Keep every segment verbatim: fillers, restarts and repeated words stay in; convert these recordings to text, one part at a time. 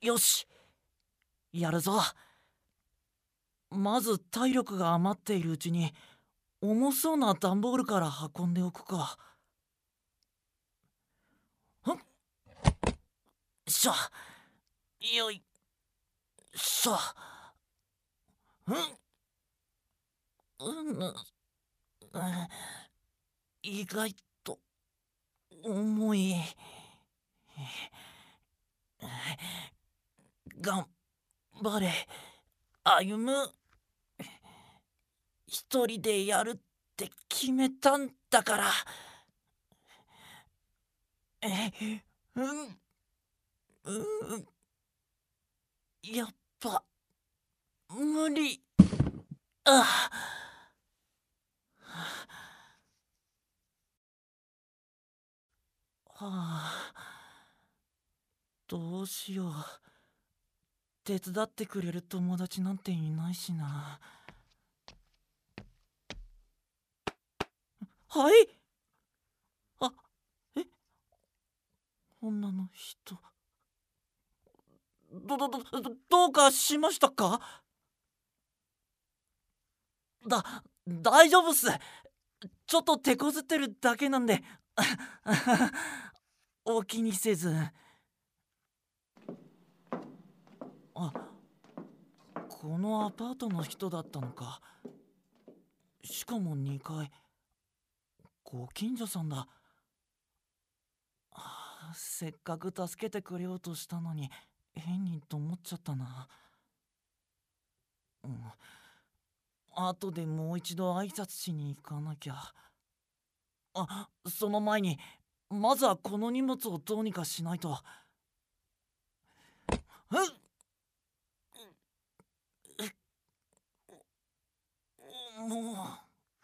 よし、やるぞ。まず体力が余っているうちに重そうな段ボールから運んでおくか。んしょ、よいしょ。んうん、意外と重い。頑張れ歩む。一人でやるって決めたんだから。えうんうんやっぱ無理。あはあ、どうしよう。手伝ってくれる友達なんていないしな。はい。あ、え、女の人、どどどどどうかしましたか？だ大丈夫っす。ちょっと手こずってるだけなんでお気にせず。あ、このアパートの人だったのか。しかもにかい、ご近所さんだ。はあ、せっかく助けてくれようとしたのに変にと思っちゃったな。うん、後でもう一度挨拶しに行かなきゃ。あ、その前にまずはこの荷物をどうにかしないと。うんもう。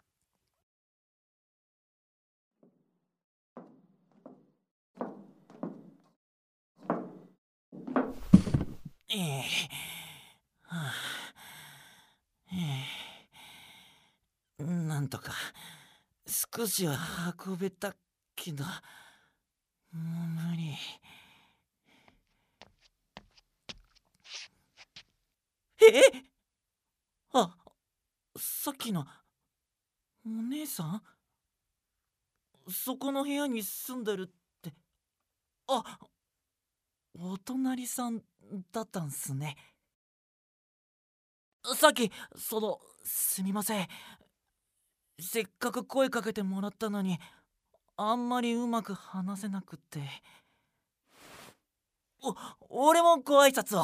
ええはあ、ええなんとか少しは運べたけど、もう無理。えあ、さっきのお姉さん、そこの部屋に住んでるって。あ、お隣さんだったんすね。さっきそのすみません、せっかく声かけてもらったのにあんまりうまく話せなくって。お俺もご挨拶を。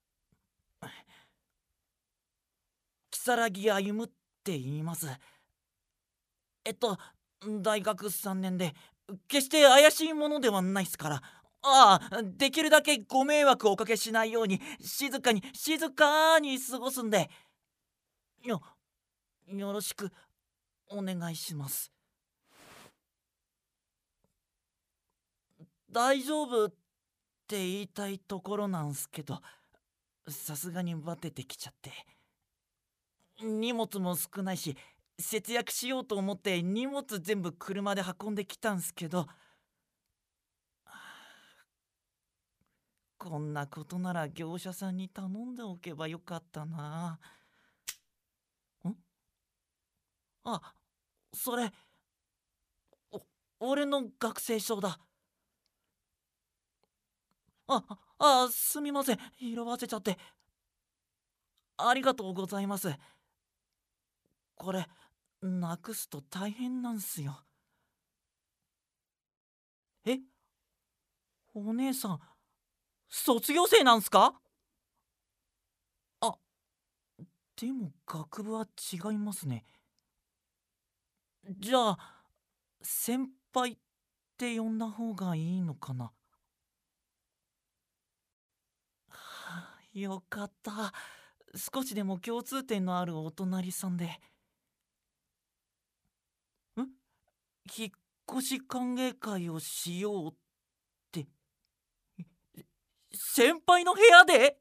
如月歩って言います。えっと大学さんねんで決して怪しいものではないっすから。ああ、できるだけご迷惑をおかけしないように静かに静かに過ごすんで、よよろしくお願いします。大丈夫って言いたいところなんすけど、さすがにバテてきちゃって。荷物も少ないし節約しようと思って荷物全部車で運んできたんすけど、こんなことなら業者さんに頼んでおけばよかったな。んあ、それお俺の学生証だ。ああ、すみません、拾わせちゃって。ありがとうございます。これなくすと大変なんすよ。え、お姉さん卒業生なんすか？あ、でも学部は違いますね。じゃあ先輩って呼んだ方がいいのかな。はあ、よかった。少しでも共通点のあるお隣さんで。ん引っ越し歓迎会をしようって。先輩の部屋で。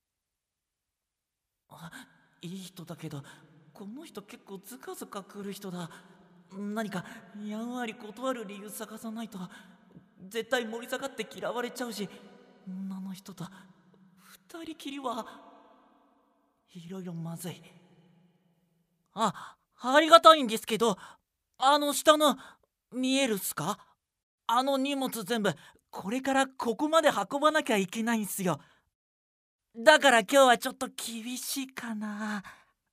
あ、いい人だけどこの人結構ズカズカ来る人だ。何かやんわり断る理由探さないと。絶対盛り下がって嫌われちゃうし、女の人と二人きりはいろいろまずい。あ、ありがたいんですけど、あの下の見えるっすか？あの荷物全部これからここまで運ばなきゃいけないんすよ。だから今日はちょっと厳しいかな。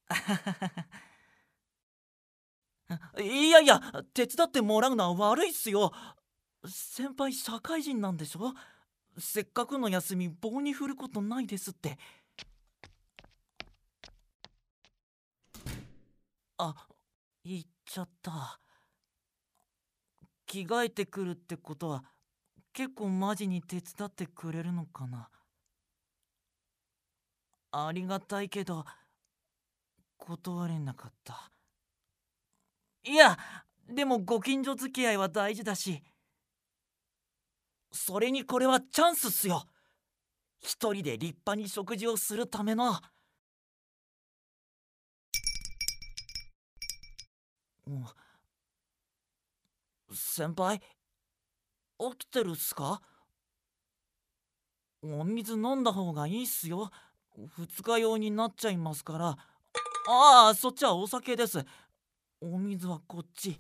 いやいや、手伝ってもらうのは悪いっすよ。先輩社会人なんでしょ？せっかくの休み棒に振ることないですって。あ、言っちゃった。着替えてくるってことは結構マジに手伝ってくれるのかな。ありがたいけど断れなかった。いや、でもご近所付き合いは大事だし、それにこれはチャンスっすよ。一人で立派に食事をするための。先輩、起きてるっすか？お水飲んだ方がいいっすよ。二日酔いになっちゃいますから。ああ、そっちはお酒です。お水はこっち。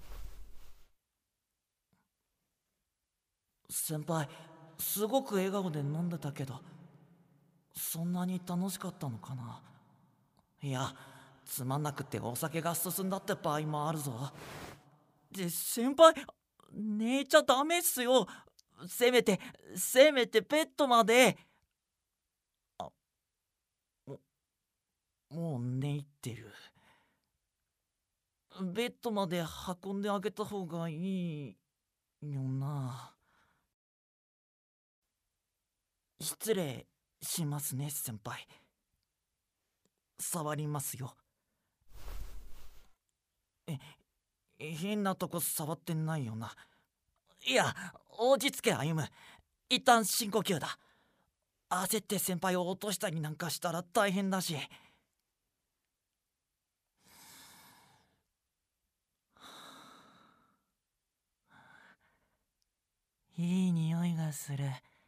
先輩、すごく笑顔で飲んでたけど、そんなに楽しかったのかな。いや、つまんなくてお酒が進んだって場合もあるぞ。で、先輩、寝ちゃダメっすよ。せめてせめてベッドまで。あ、ももう寝入ってる。ベッドまで運んであげた方がいいよな。失礼しますね先輩。触りますよ。え、変なとこ触ってないよな。いや、落ち着け歩む。一旦深呼吸だ。焦って先輩を落としたりなんかしたら大変だし。いい匂いがする。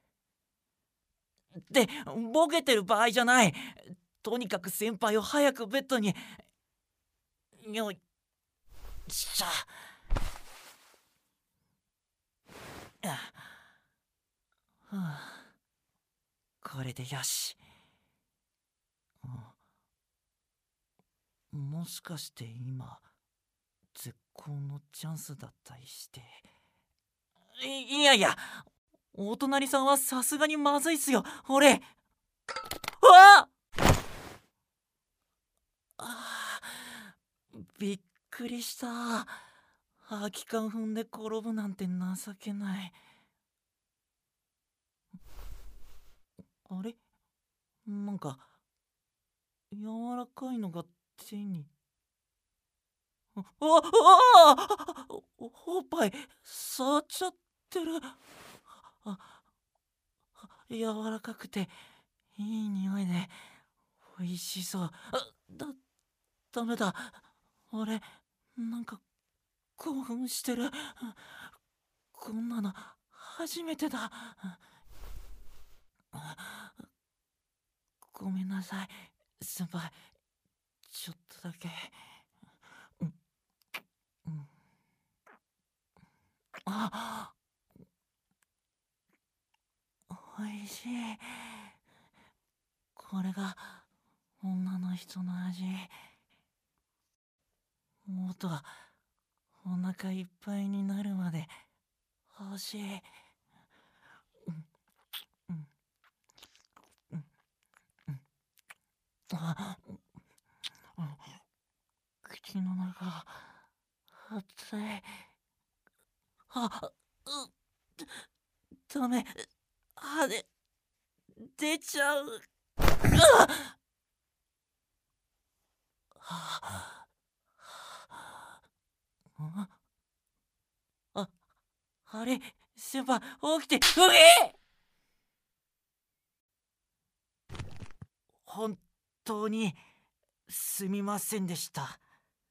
ってボケてる場合じゃない。とにかく先輩を早くベッドに。よいしょ。はあ、これでよし。もしかして今絶好のチャンスだったりして。いいやいや、お隣さんはさすがにまずいっすよ。俺、ああ、びっくりした。空き缶踏んで転ぶなんて情けない。あれ、なんか柔らかいのが手に。ああ、おおっぱい触っちゃってる。あ、柔らかくていい匂いで美味しそう。あ、だ、ダメだ。俺、なんか興奮してる。こんなの初めてだ。ごめんなさい、先輩。ちょっとだけ。うん、うん、あ、おいしい。これが女の人の味。もっとお腹いっぱいになるまで欲しい。うん、うん、うん、うん。あ、うん、口の中熱い。あ、う、ダメ。歯で出ちゃう。うっ、あ、あ、あれ、先輩、起きて、うえ！本当にすみませんでした。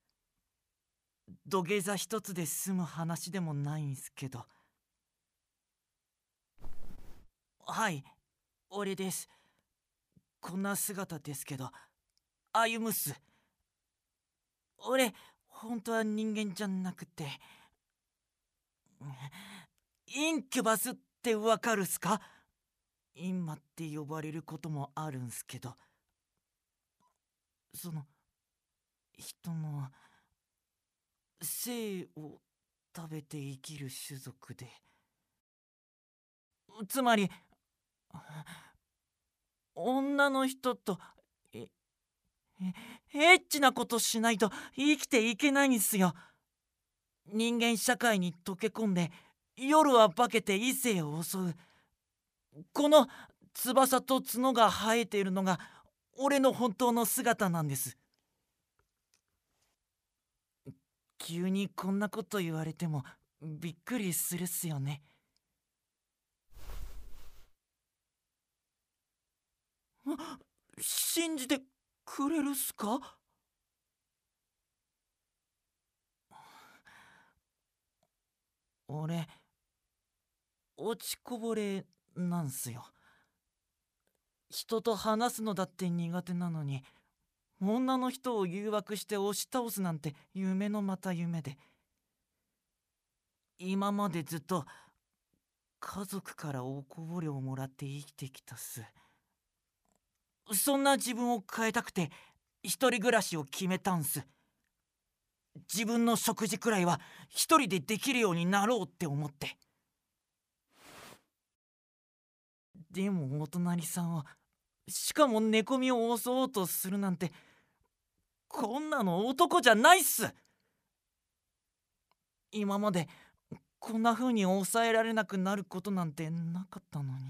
土下座一つで済む話でもないんすけど。はい、俺です。 こんな姿ですけど歩むっす。俺本当は人間じゃなくてインキュバスってわかるっすか？インマって呼ばれることもあるんすけど、その人の生を食べて生きる種族で、つまり女の人とええエッチなことしないと生きていけないんすよ。人間社会に溶け込んで夜は化けて異性を襲う。この翼と角が生えているのが俺の本当の姿なんです。急にこんなこと言われてもびっくりするっすよね。信じてくれるっすか？俺落ちこぼれなんすよ。人と話すのだって苦手なのに、女の人を誘惑して押し倒すなんて夢のまた夢で、今までずっと家族からおこぼれをもらって生きてきたっす。そんな自分を変えたくて一人暮らしを決めたんす。自分の食事くらいは一人でできるようになろうって思って。でもお隣さんは、しかも寝込みを襲おうとするなんて、こんなの男じゃないっす。今までこんな風に抑えられなくなることなんてなかったのに。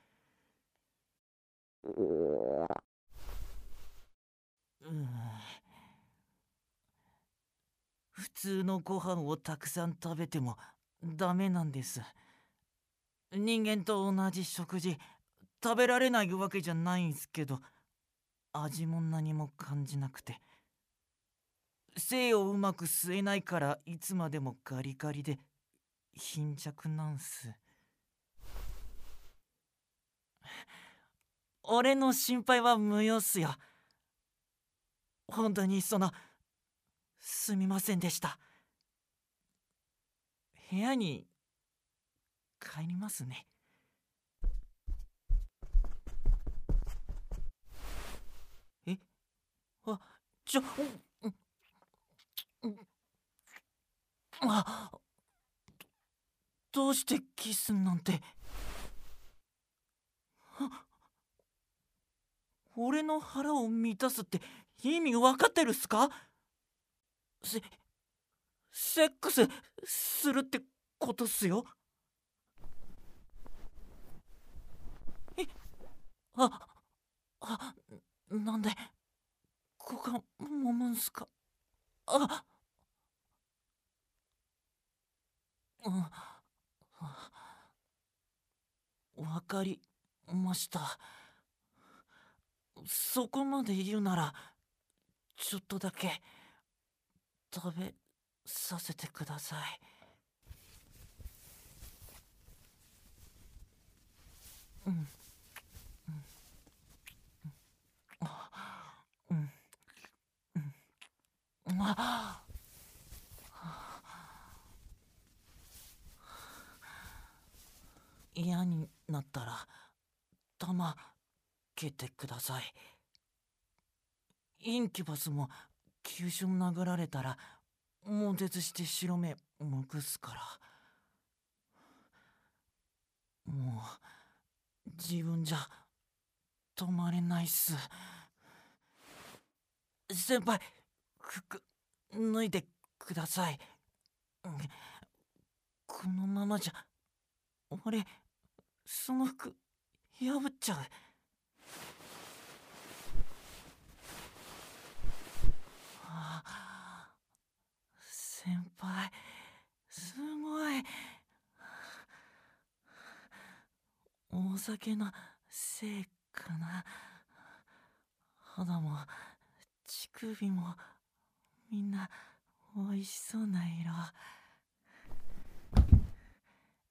うん普通のご飯をたくさん食べてもダメなんです。人間と同じ食事食べられないわけじゃないんすけど、味も何も感じなくて、精をうまく吸えないからいつまでもガリガリで貧弱なんす。俺の心配は無用っすよ。本当にそのすみませんでした。部屋に帰りますね。えあちょあどうしてキスなんて。俺の腹を満たすって意味分かってるっすか？セセックスするってことっすよ。えああなんで股間揉むんすか？あうん分かりました。そこまで言うならちょっとだけ食べさせてください。うんうんうんあ嫌になったら玉けてください。インキュバスも急所殴られたら悶絶して白目むくすから、もう自分じゃ止まれないっす。先輩服脱いでください。このままじゃ俺その服破っちゃう。あ先輩すごい。お酒のせいかな。肌も乳首もみんなおいしそうな色。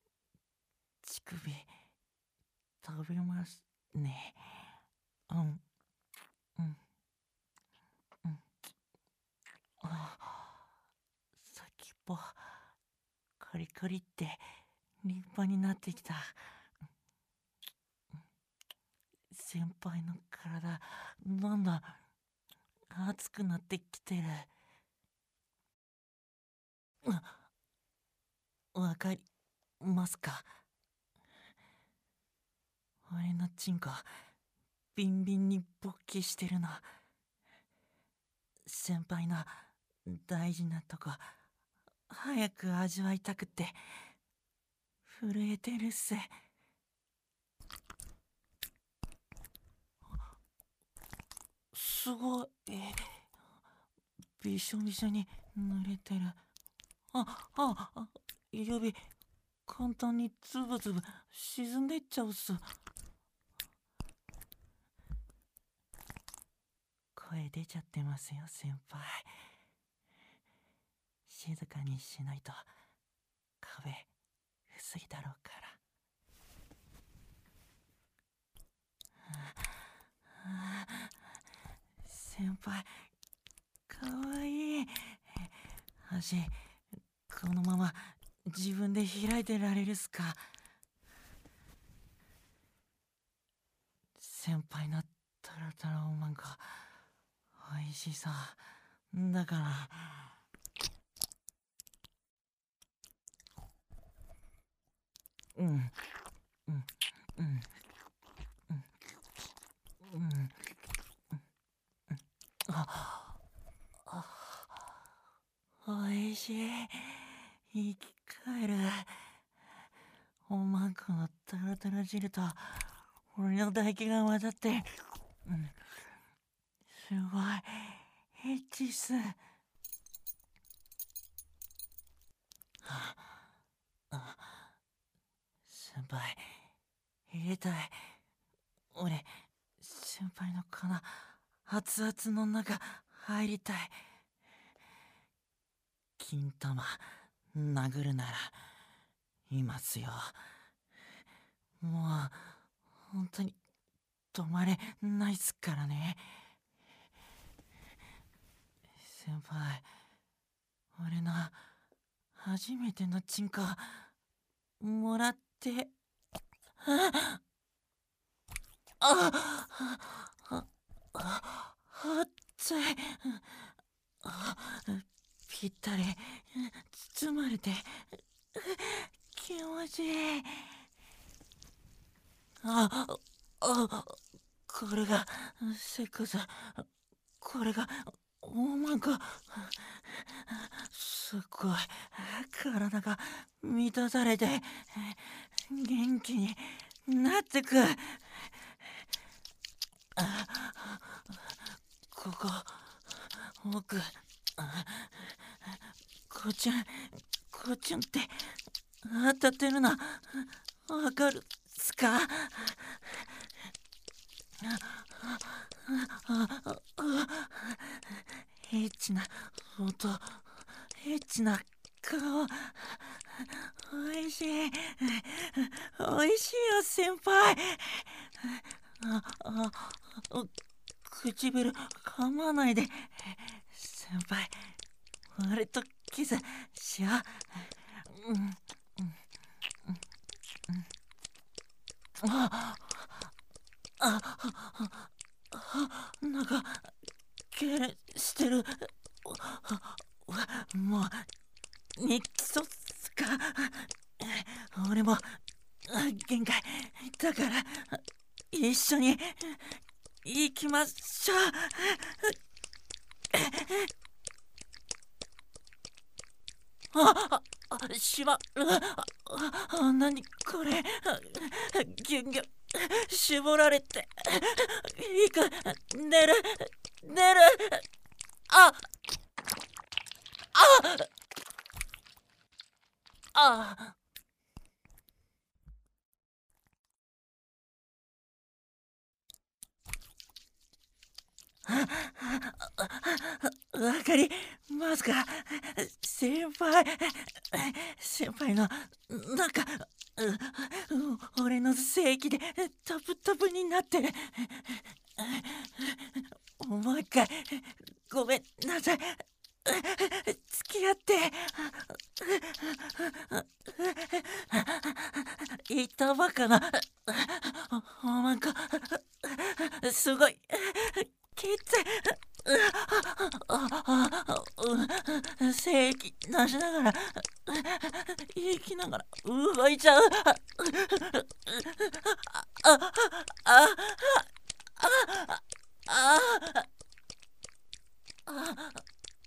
乳首食べますね。うんこりって立派になってきた。先輩の体、なんだ、熱くなってきてる。わかりますか？俺のチンコ、ビンビンに勃起してるの。先輩の大事なとこ、早く味わいたくって震えてるっす。すごい、びしょびしょに濡れてる。あああ、指簡単につぶつぶ沈んでっちゃうっす。声出ちゃってますよ先輩。静かにしないと壁薄いだろうから。先輩かわいい。足このまま自分で開いてられるっすか？先輩のタラタラおまんこおいしそうだから。うんうんうんうんうんああ、おいしい。生き返る。おまんこのタラタラ汁と俺の唾液が混ざって、うん、すごいエッチっす。先輩入れたい。俺先輩のこの熱々の中入りたい。金玉殴るなら今っすよ。もう本当に止まれないっすからね。先輩、俺の初めてのチンコもらってあああああっつい。あぴったり包まれて気持ちいい。ああこれがセックス、これがおまんこ。すっごい体が満たされて元気になってく。ここ奥こちゅんこちゅんって当たってるのわかるっすか？エッチな音、エッチな顔、おいしいおいしいよ先輩。ああ唇噛まないで先輩、俺とキスしよう。うんうんうんあああなんか痙攣してる。もうにきそっすか？俺も限界だから一緒に行きましょう。ああしまる。あなにこれ、ギュンギュン絞られていく。出る出る。あああわかりますか先輩。先輩のなんか俺の性器でタプタプになってる。もう一回ごめんなさい。付き合って。 いたばかな。お腹すごいきつい。精液出しながら息ながら動いちゃう。あああああ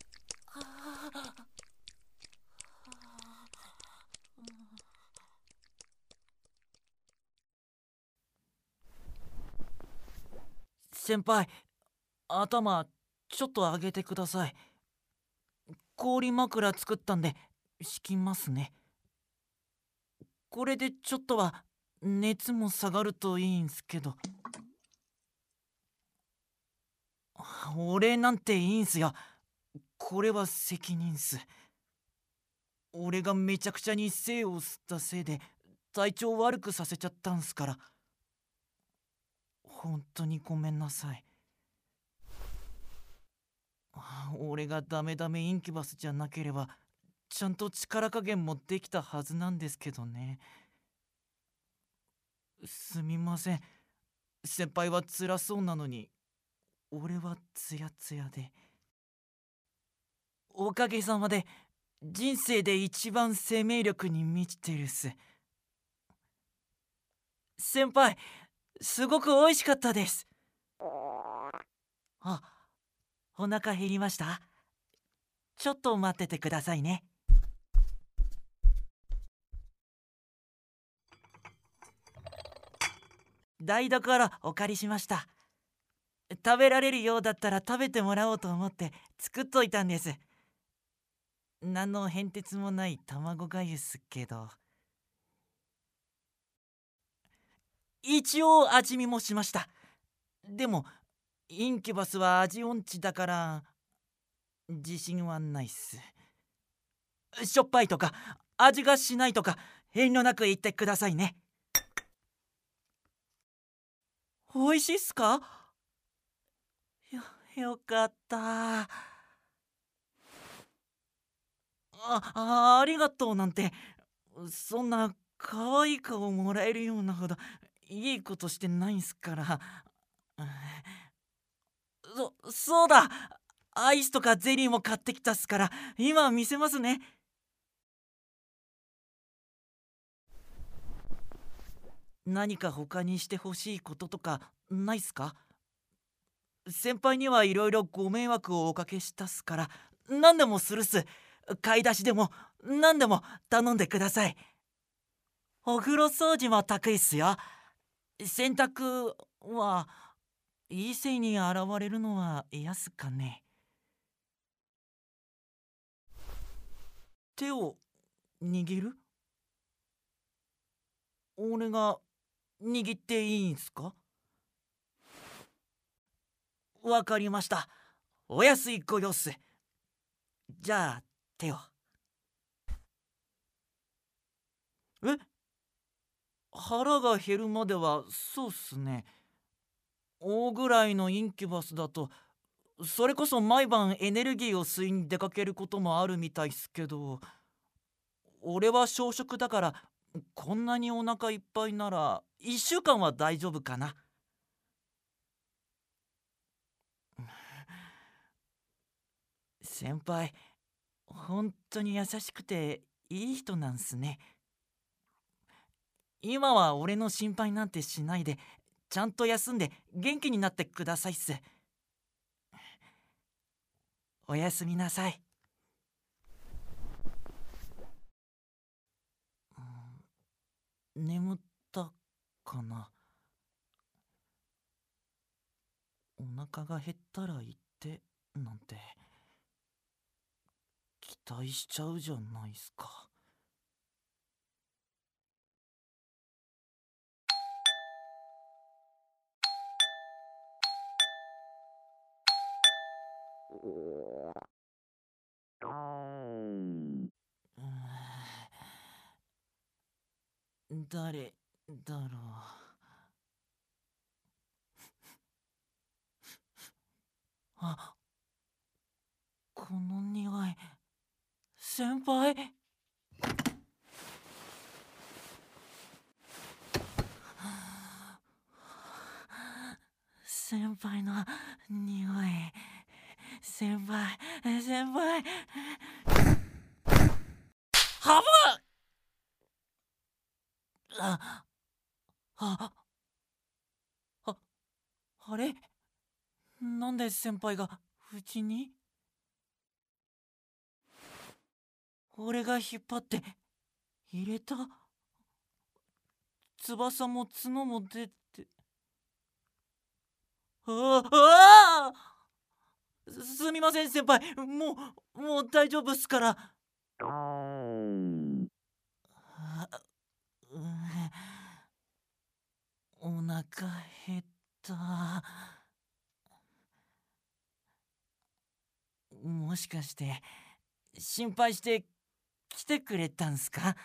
先輩、頭ちょっと上げてください。氷枕作ったんで敷きますね。これでちょっとは熱も下がるといいんすけど。お礼なんていいんすよ。これは責任っす。俺がめちゃくちゃに精を吸ったせいで体調悪くさせちゃったんすから。本当にごめんなさい。俺がダメダメインキュバスじゃなければちゃんと力加減もできたはずなんですけどね。すみません。先輩は辛そうなのに俺はツヤツヤで。おかげさまで人生で一番生命力に満ちてるっす。先輩、すごく美味しかったです。あ、お腹減りました？ちょっと待っててくださいね。台所お借りしました。食べられるようだったら食べてもらおうと思って作っといたんです。何の変哲もない卵がゆっすけど、一応味見もしました。でもインキュバスは味音痴だから自信はないっす。しょっぱいとか味がしないとか遠慮なく言ってくださいね。おいしいっすか？よ、よかった。あ、あ、ありがとうなんて、そんな可愛い顔もらえるようなほどいいことしてないんすから。そ、そうだ、アイスとかゼリーも買ってきたっすから今見せますね。何か他にしてほしいこととかないっすか？先輩にはいろいろご迷惑をおかけしたっすから何でもするっす。買い出しでも何でも頼んでください。お風呂掃除も得意っすよ。洗濯はいい性に現れるのは嫌っすかね。手を握る？俺が握っていいんすか？わかりました。お安いご様子。じゃあ手を。え、腹が減るまではそうっすね。大ぐらいのインキュバスだとそれこそ毎晩エネルギーを吸いに出かけることもあるみたいっすけど、俺は小食だからこんなにお腹いっぱいならいっしゅうかんは大丈夫かな。先輩、本当に優しくていい人なんすね。今は俺の心配なんてしないでちゃんと休んで元気になってくださいっす。おやすみなさい。眠ったかな。お腹が減ったら言ってなんて期待しちゃうじゃないっすか。誰だろう。あ、この匂い。先輩。 先輩の匂い。先輩先輩ハブ。ああああれ、なんで先輩がうちに？俺が引っ張って入れた？翼も角も出て。あああ、すすみません先輩、もうもう大丈夫っすから。あうん、お腹減った。もしかして心配して来てくれたんすか？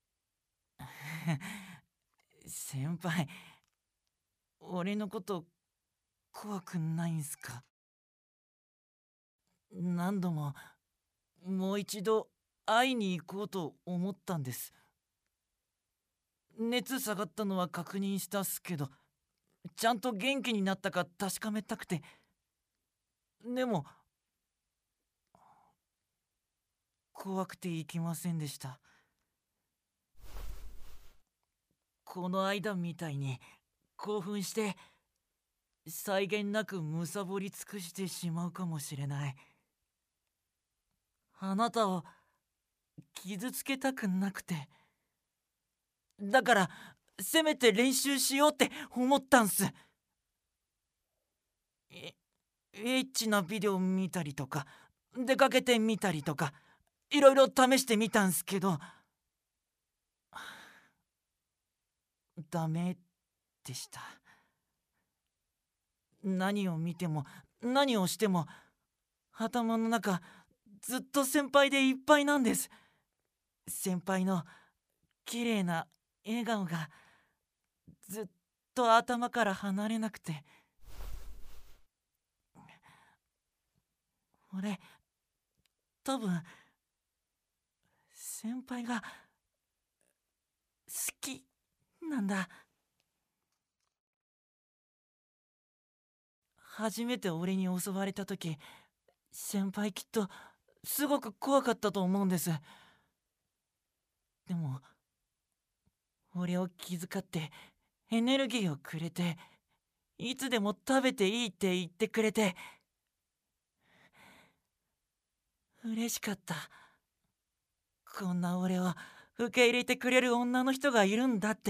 先輩、俺のこと怖くないんすか？何度ももう一度会いに行こうと思ったんです。熱下がったのは確認したっすけど、ちゃんと元気になったか確かめたくて。でも怖くて行きませんでした。この間みたいに興奮して際限なく貪り尽くしてしまうかもしれない。あなたを傷つけたくなくて。だからせめて練習しようって思ったんす。えエッチなビデオ見たりとか、出かけてみたりとか、いろいろ試してみたんすけどダメでした。何を見ても何をしても頭の中ずっと先輩でいっぱいなんです。先輩の綺麗な笑顔がずっと頭から離れなくて。俺多分先輩が好きなんだ。初めて俺に襲われた時、先輩きっとすごく怖かったと思うんです。でも俺を気遣ってエネルギーをくれて、いつでも食べていいって言ってくれて嬉しかった。こんな俺を受け入れてくれる女の人がいるんだって。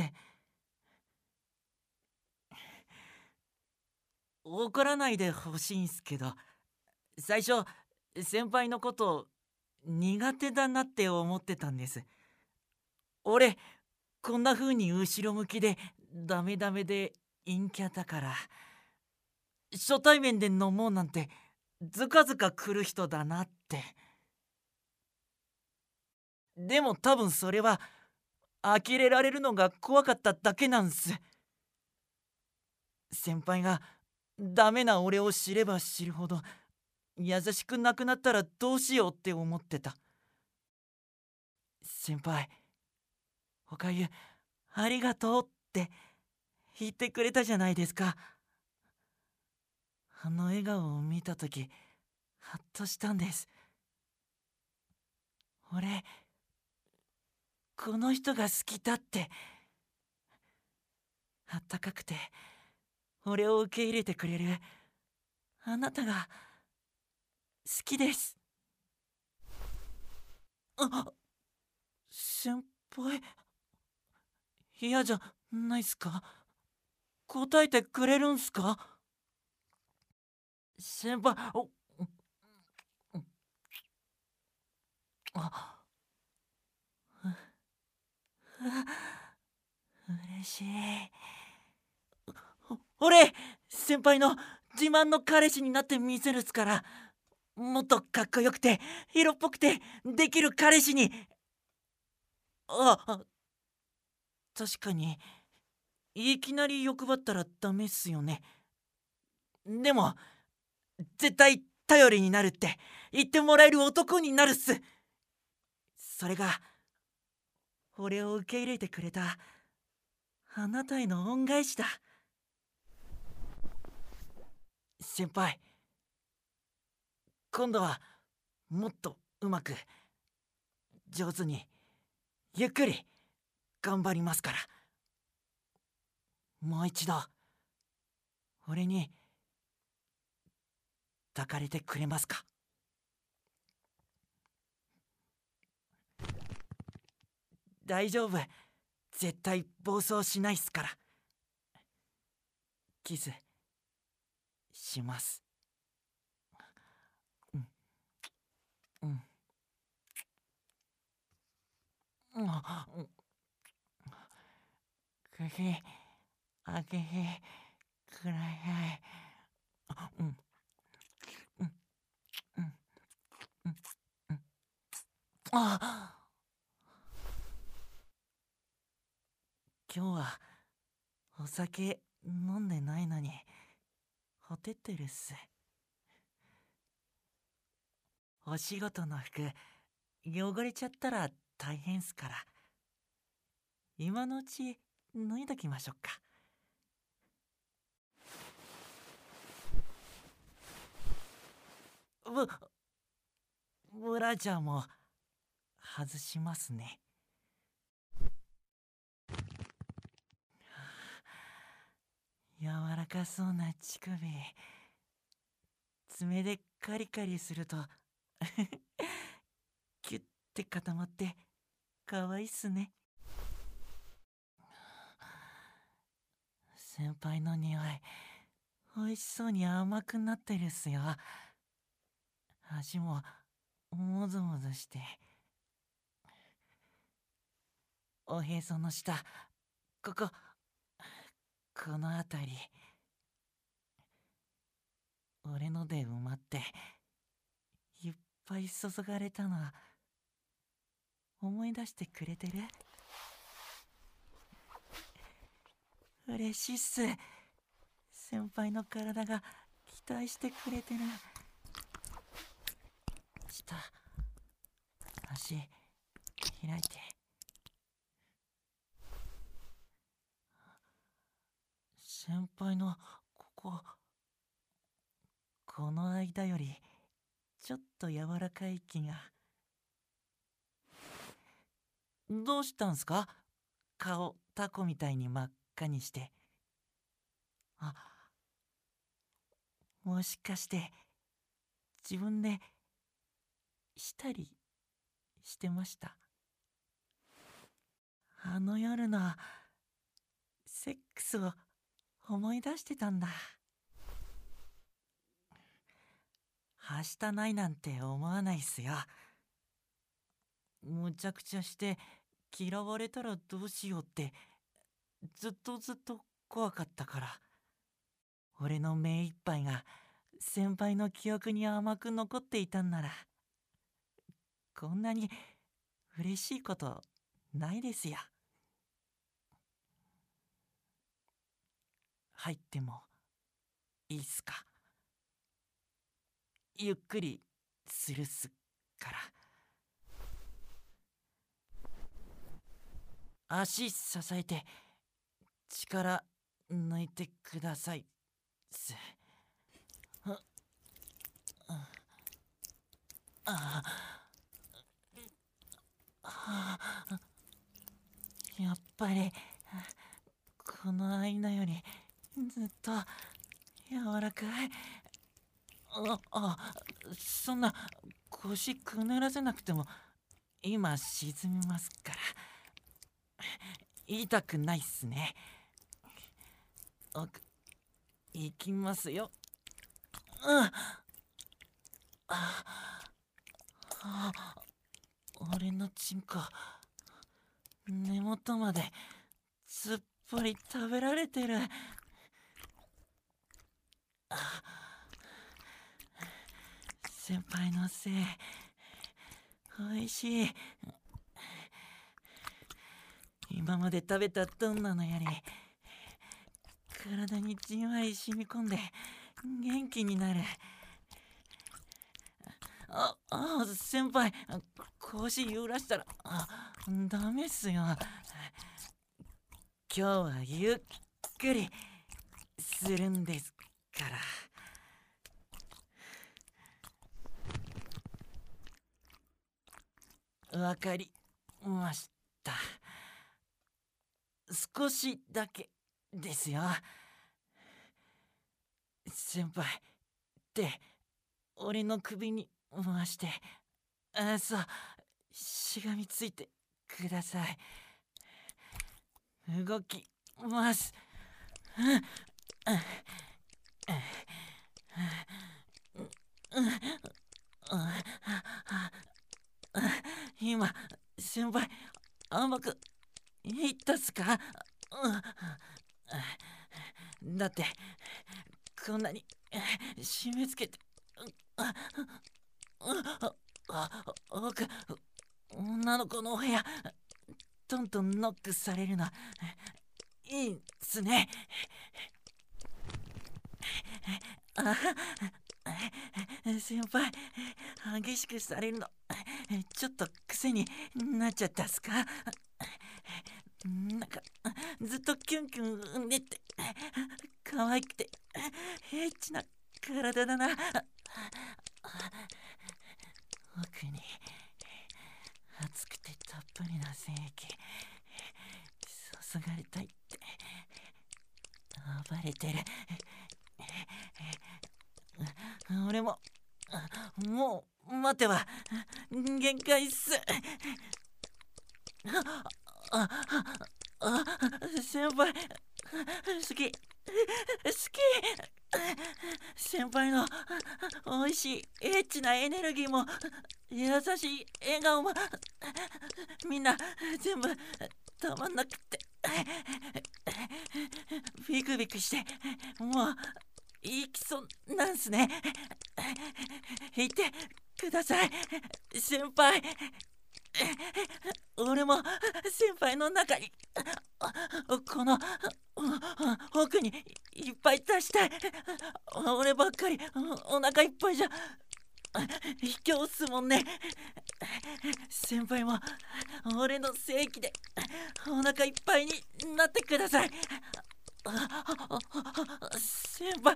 怒らないでほしいんすけど、最初先輩のこと苦手だなって思ってたんです。俺こんな風に後ろ向きでダメダメで陰キャだから、初対面で飲もうなんてずかずか来る人だなって。でも多分それは呆れられるのが怖かっただけなんす。先輩がダメな俺を知れば知るほど優しくなくなったらどうしようって思ってた。先輩、おかゆありがとうって言ってくれたじゃないですか。あの笑顔を見た時ハッとしたんです。俺この人が好きだって。あったかくて俺を受け入れてくれるあなたが好きです。あ、先輩嫌じゃないっすか？答えてくれるんすか？先輩、おあ嬉しい。俺先輩の自慢の彼氏になってみせるっすから、もっとかっこよくて色っぽくてできる彼氏に。ああ、確かにいきなり欲張ったらダメっすよね。でも絶対頼りになるって言ってもらえる男になるっす。それが俺を受け入れてくれたあなたへの恩返しだ。 先輩、今度はもっとうまく上手にゆっくり頑張りますから、もう一度俺に抱かれてくれますか？大丈夫、絶対暴走しないっすから。キスします。うんうんうんうんくひあげひくらいうんうんうんうんうんあ、今日はお酒飲んでないのにほてってるっす。お仕事の服汚れちゃったら大変っすから、今のうち脱いどきましょうか。ブブラジャーも外しますね。柔らかそうな乳首、爪でカリカリするとキュッて固まってかわいいっすね。先輩の匂いおいしそうに甘くなってるっすよ。足ももぞもぞして、おへその下、こここの辺り俺ので埋まっていっぱい注がれたの思い出してくれてる？嬉しいっす。先輩の体が期待してくれてる。下足開いて、先輩のここ、この間よりちょっと柔らかい気が。どうしたんすか？顔タコみたいに真っ赤にして。あ、もしかして自分でしたりしてました？あの夜のセックスを思い出してたんだ。はしたないなんて思わないっすよ。むちゃくちゃして嫌われたらどうしようってずっとずっと怖かったから。俺の目いっぱいが先輩の記憶に甘く残っていたんなら、こんなに嬉しいことないですよ。入ってもいいっすか？ゆっくりするっすから。足支えて力抜いてくださいっす。あああ、やっぱりこの間よりずっと柔らかい。ああ、そんな腰くねらせなくても今沈みますから。痛くないっすね。奥行きますよ。うんああ、俺のチンコ根元まですっぽり食べられてる。あ、先輩のせい、おいしい。今まで食べたどんなのより体にじんわり染み込んで元気になる。ああ、先輩、腰揺らしたらあダメっすよ。今日はゆっくりするんですから。 わかりました。少しだけですよ。先輩、手俺の首に回して、あ、そう、しがみついてください。動きます。今先輩甘く言ったっすか？だってこんなに締め付けて僕女の子のお部屋トントンノックされるのいいんすね。あ、先輩激しくされるのちょっと癖になっちゃったっすか？なんかずっとキュンキュン産んでって可愛くてエッチな体だな。奥に熱くてたっぷりな精液注がれたいって暴れてる。俺ももう待てば限界っす。ああ先輩好き好き。先輩のおいしいエッチなエネルギーも優しい笑顔もみんな全部たまんなくってビクビクしてもう行きそうなんすね。言ってください先輩。俺も先輩の中にこの奥にいっぱい出したい。俺ばっかりお腹いっぱいじゃ卑怯っすもんね。先輩も俺の正規でお腹いっぱいになってください。先輩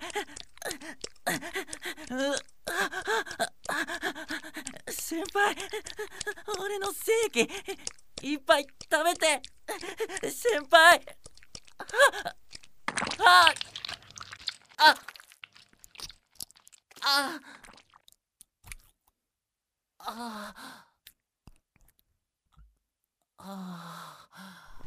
先輩俺の正規いっぱい食べて先輩。ああああああ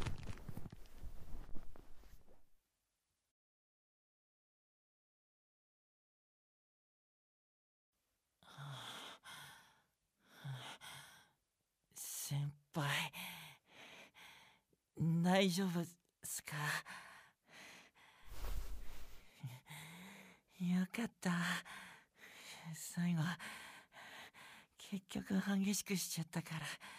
先輩大丈夫っすか？よかった。最後結局激しくしちゃった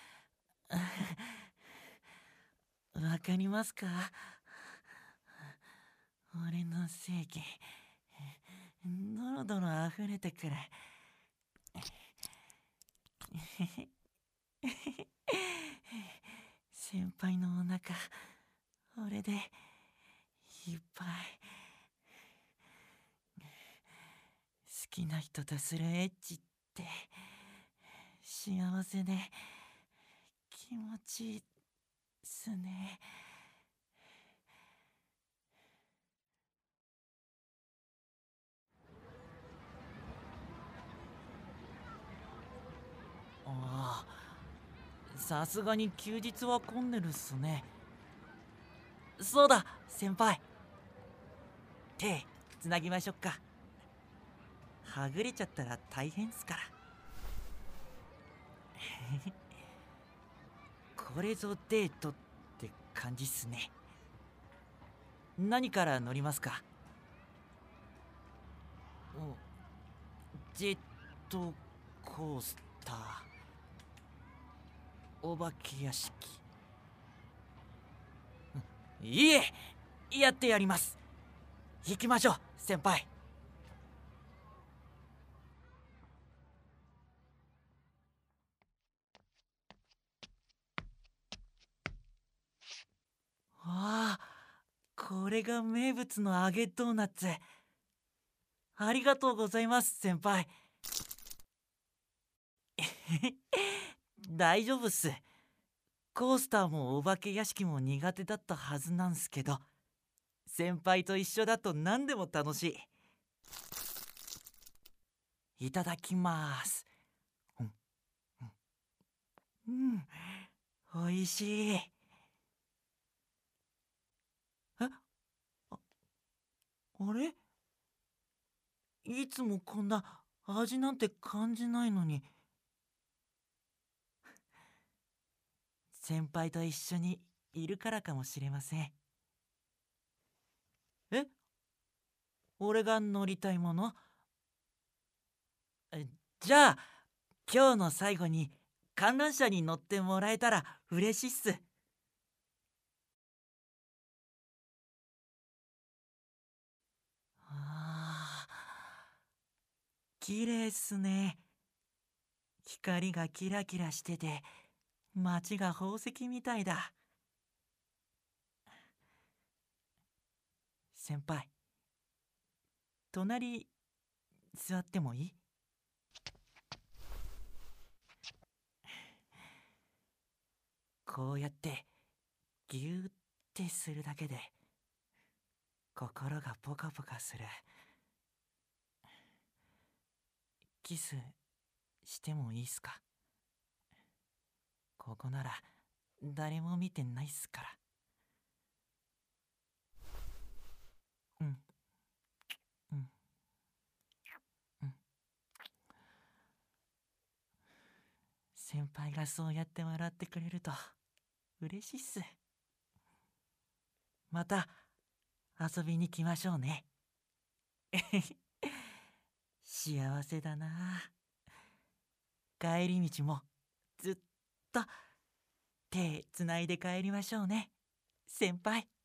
からわかりますか？俺の正義ドロドロ溢れてくる。先輩のお腹俺でいっぱい。好きな人とするエッチって幸せで気持ちいいっすね。ああ、さすがに休日は混んでるっすね。そうだ先輩、手つなぎましょっか。はぐれちゃったら大変っすから。これぞデートって感じっすね。何から乗りますか？おジェットコースター、お化け屋敷。いいえ、やってやります。行きましょう先輩。わあ、これが名物の揚げドーナツ。ありがとうございます先輩。 大丈夫っす。コースターもお化け屋敷も苦手だったはずなんすけど、先輩と一緒だと何でも楽しい。いただきます。うん、うん、おいしい。えあ、あれ、いつもこんな味なんて感じないのに。先輩と一緒にいるからかもしれません。え、俺が乗りたいもの？えじゃあ今日の最後に観覧車に乗ってもらえたら嬉しいっす。あー、綺麗っすね。光がキラキラしてて街が宝石みたいだ。先輩、隣座ってもいい？こうやってギューってするだけで心がポカポカする。キスしてもいいっすか？ここなら誰も見てないっすから。うん、うん、うん。先輩がそうやって笑ってくれると嬉しいっす。また遊びに来ましょうね。幸せだな。帰り道もずっと手つないで帰りましょうね、先輩。